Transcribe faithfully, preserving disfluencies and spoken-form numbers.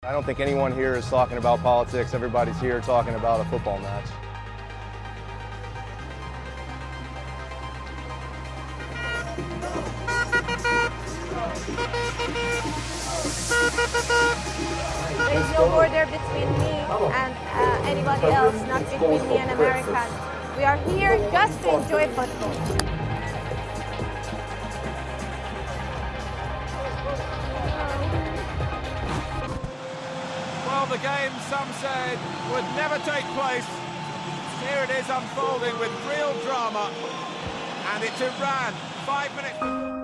I don't think anyone here is talking about politics. Everybody's here talking about a football match. There is no border between me and uh, anybody else, not between me and Americans. We are here just to enjoy football. Well, the game, some said, would never take place. Here it is unfolding with real drama. And it's Iran, five minutes...